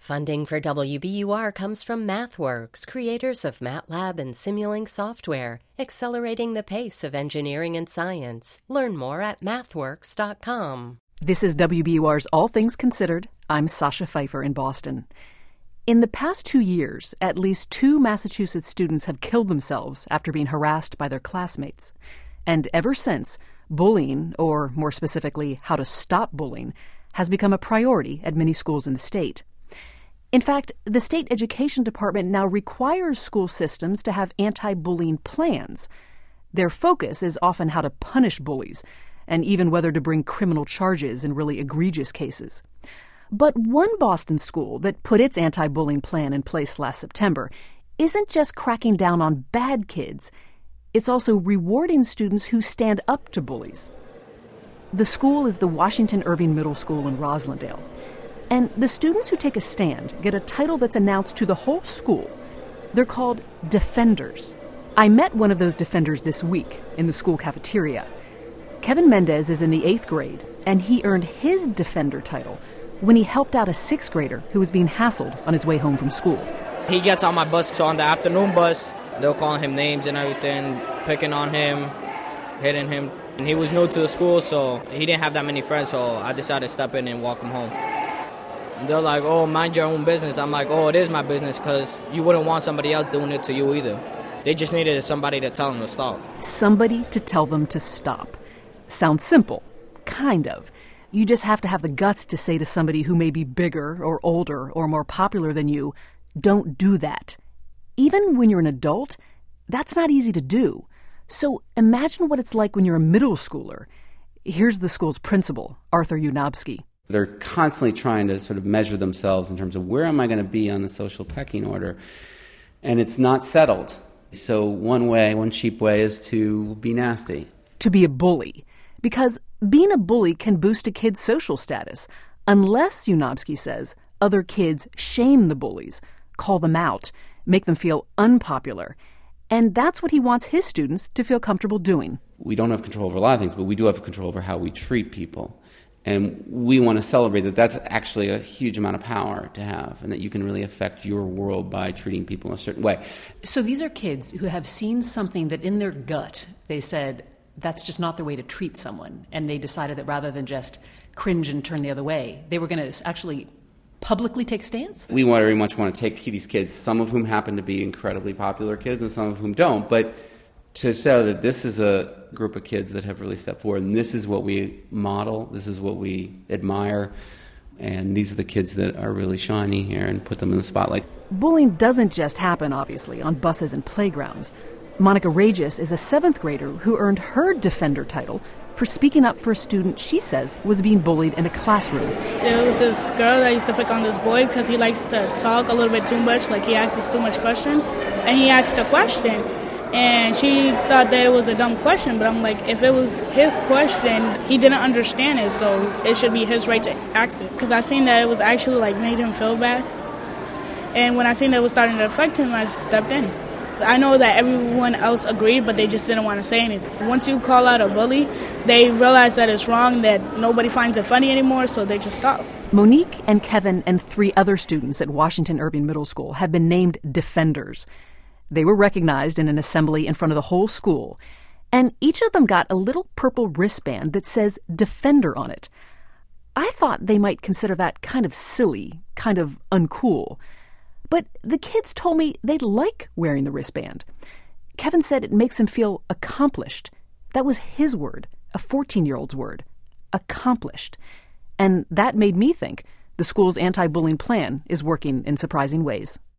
Funding for WBUR comes from MathWorks, creators of MATLAB and Simulink software, accelerating the pace of engineering and science. Learn more at mathworks.com. This is WBUR's All Things Considered. I'm Sasha Pfeiffer in Boston. In the past 2 years, at least 2 Massachusetts students have killed themselves after being harassed by their classmates. And ever since, bullying, or more specifically, how to stop bullying, has become a priority at many schools in the state. In fact, the state education department now requires school systems to have anti-bullying plans. Their focus is often how to punish bullies, and even whether to bring criminal charges in really egregious cases. But one Boston school that put its anti-bullying plan in place last September isn't just cracking down on bad kids. It's also rewarding students who stand up to bullies. The school is the Washington Irving Middle School in Roslindale. And the students who take a stand get a title that's announced to the whole school. They're called Defenders. I met one of those defenders this week in the school cafeteria. Kevin Mendez is in the 8th grade, and he earned his Defender title when he helped out a 6th grader who was being hassled on his way home from school. He gets on my bus, so on the afternoon bus, they'll call him names and everything, picking on him, hitting him. And he was new to the school, so he didn't have that many friends, so I decided to step in and walk him home. And they're like, oh, mind your own business. I'm like, oh, it is my business, because you wouldn't want somebody else doing it to you either. They just needed somebody to tell them to stop. Somebody to tell them to stop. Sounds simple. Kind of. You just have to have the guts to say to somebody who may be bigger or older or more popular than you, don't do that. Even when you're an adult, that's not easy to do. So imagine what it's like when you're a middle schooler. Here's the school's principal, Arthur Unobsky. They're constantly trying to sort of measure themselves in terms of where am I going to be on the social pecking order. And it's not settled. So one cheap way is to be nasty. To be a bully. Because being a bully can boost a kid's social status, unless, Unobsky says, other kids shame the bullies, call them out, make them feel unpopular. And that's what he wants his students to feel comfortable doing. We don't have control over a lot of things, but we do have control over how we treat people. And we want to celebrate that that's actually a huge amount of power to have, and that you can really affect your world by treating people in a certain way. So these are kids who have seen something that in their gut they said, that's just not the way to treat someone. And they decided that rather than just cringe and turn the other way, they were going to actually publicly take stands? We very much want to take these kids, some of whom happen to be incredibly popular kids and some of whom don't, but to show that this is a group of kids that have really stepped forward, and this is what we model, this is what we admire, and these are the kids that are really shiny here, and put them in the spotlight. Bullying doesn't just happen, obviously, on buses and playgrounds. Monica Regis is a 7th grader who earned her Defender title for speaking up for a student she says was being bullied in a classroom. There was this girl that used to pick on this boy because he likes to talk a little bit too much, like he asks us too much question, and he asked a question. And she thought that it was a dumb question, but I'm like, if it was his question, he didn't understand it, so it should be his right to ask it. Because I seen that it was actually like made him feel bad. And when I seen that it was starting to affect him, I stepped in. I know that everyone else agreed, but they just didn't want to say anything. Once you call out a bully, they realize that it's wrong, that nobody finds it funny anymore, so they just stop. Monique and Kevin and 3 other students at Washington Irving Middle School have been named Defenders. They were recognized in an assembly in front of the whole school, and each of them got a little purple wristband that says Defender on it. I thought they might consider that kind of silly, kind of uncool. But the kids told me they'd like wearing the wristband. Kevin said it makes him feel accomplished. That was his word, a 14-year-old's word, accomplished. And that made me think the school's anti-bullying plan is working in surprising ways.